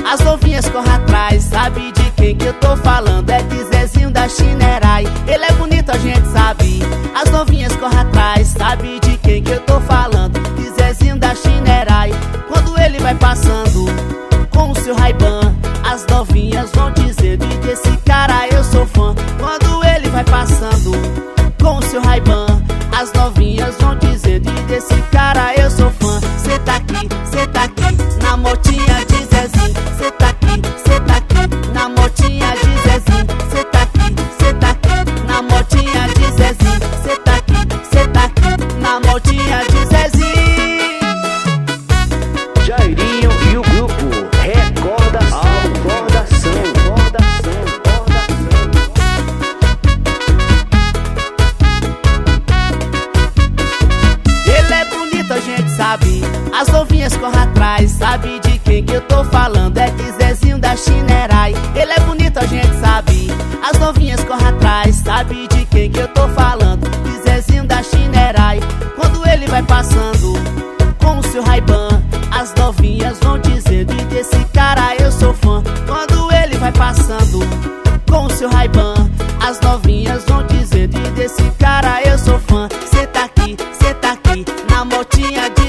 As novinhas correm atrás, sabe de quem que eu tô falando? É de Zezinho da Chinerai. Ele é bonito, a gente sabe. As novinhas correm atrás, sabe de quem que eu tô falando? De Zezinho da Chinerai. Quando ele vai passando com o seu Ray-Ban, as novinhas vão dizendo: e desse cara eu sou fã. Quando ele vai passando com o seu Ray-Ban, as novinhas vão dizendo: e desse cara eu sou fã. Cê tá aqui, na motinha de Zezinho. Cê tá aqui, na motinha de Zezinho. Cê tá aqui, na motinha de Zezinho. Cê tá aqui, na motinha de Zezinho. Jairinho e o grupo Recordação. Ele é bonito, a gente sabe. As novinhas correm atrás, sabe de quem que eu tô falando? É de Zezinho da Chinerai. Ele é bonito, a gente sabe. As novinhas correm atrás, sabe de quem que eu tô falando? De Zezinho da Chinerai. Quando ele vai passando com o seu Ray-Ban, as novinhas vão dizendo: e desse cara eu sou fã. Quando ele vai passando com o seu Ray-Ban, as novinhas vão dizendo: e desse cara eu sou fã. Cê tá aqui, na motinha de